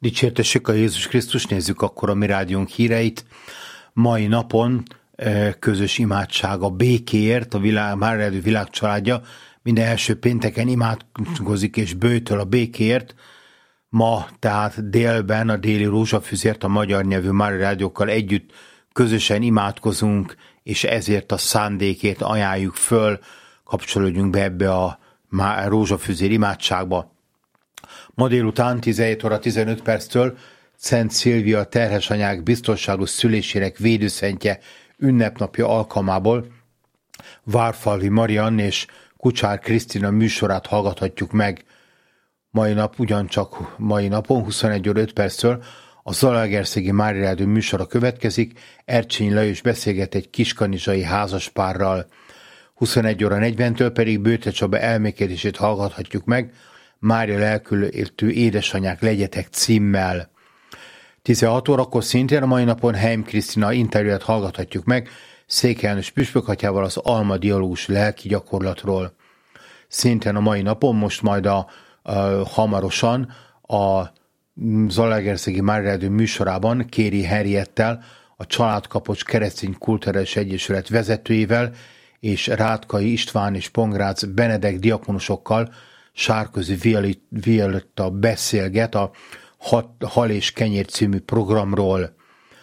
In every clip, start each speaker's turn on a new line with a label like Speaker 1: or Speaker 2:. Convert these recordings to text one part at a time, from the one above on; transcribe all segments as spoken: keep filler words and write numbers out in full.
Speaker 1: Dicsértessék a Jézus Krisztus, nézzük akkor a mi rádiónk híreit. Mai napon közös imádság a békéért, a világ, már eredő világcsaládja minden első pénteken imádkozik és böjtöl a békéért. Ma tehát délben a déli rózsafüzért a magyar nyelvű Mária rádiókkal együtt közösen imádkozunk, és ezért a szándékét ajánljuk föl, kapcsolódjunk be ebbe a rózsafüzér imádságba. Ma délután tizenhét óra tizenöt perctől Szent Szilvia terhes anyák biztonságos szülésének védőszentje ünnepnapja alkalmából Várfalvi Mariann és Kucsár Krisztina műsorát hallgathatjuk meg. Mai nap ugyancsak mai napon huszonegy óra öt perctől a Zalaegerszegi Mária Rádió műsora következik, Ercsényi Lajos beszélget egy kiskanizsai házaspárral. huszonegy óra negyventől pedig Bőte Csaba elmékedését hallgathatjuk meg, Mária lelkültő édesanyák legyetek címmel. tizenhat órakor szintén a mai napon Heim Krisztina interjúját hallgathatjuk meg Székely János püspökatyával az Alma dialógus lelki gyakorlatról. Szintén a mai napon most majd a, a hamarosan a Zalaegerszegi Mária Rádió műsorában Kéri Henriettel, a Családkapocs Keresztény Kulturális Egyesület vezetőivel és Rátkai István és Pongrác Benedek diakonusokkal Sárközi Violetta beszélget a Hal és Kenyér című programról.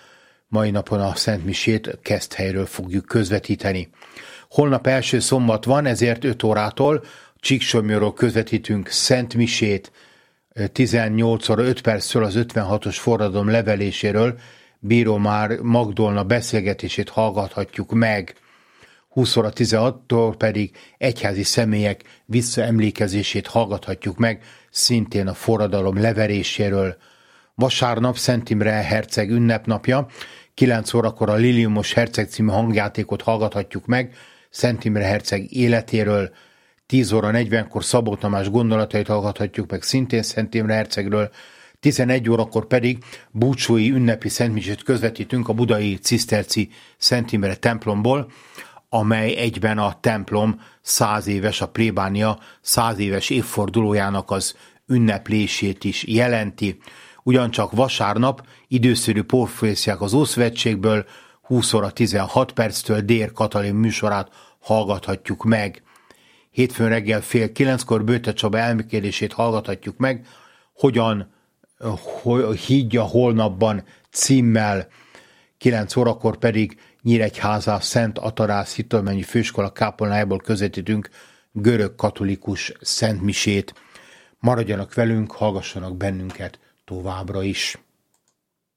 Speaker 1: Mai napon a Szentmisét Keszthelyről fogjuk közvetíteni. Holnap első szombat van, ezért öt órától Csíksomlyóról közvetítünk Szentmisét, tizennyolc óra öt perctől az ötvenhatos forradalom leveléséről Bíró Már Magdolna beszélgetését hallgathatjuk meg. húsz óra tizenhattól pedig egyházi személyek visszaemlékezését hallgathatjuk meg, szintén a forradalom leveréséről. Vasárnap Szent Imre herceg ünnepnapja, kilenc órakor a Liliumos herceg című hangjátékot hallgathatjuk meg, Szent Imre herceg életéről, tíz óra negyvenkor Szabó Tamás gondolatait hallgathatjuk meg, szintén Szent Imre hercegről, tizenegy órakor pedig búcsúi ünnepi szentmisét közvetítünk a budai ciszterci Szent Imre templomból, amely egyben a templom száz éves, a plébánia száz éves évfordulójának az ünneplését is jelenti. Ugyancsak vasárnap időszerű proféciák az Ószövetségből húsz óra tizenhat perctől Dér Katalin műsorát hallgathatjuk meg. Hétfőn reggel fél kilenckor Bőte Csaba elmékedését hallgathatjuk meg, hogyan higgy a holnapban címmel, kilenc órakor pedig Nyíregyházán Szent Atarász Hitolmányi Főiskola kápolnájából közvetítünk görög katolikus szentmisét. Maradjanak velünk, hallgassanak bennünket továbbra is.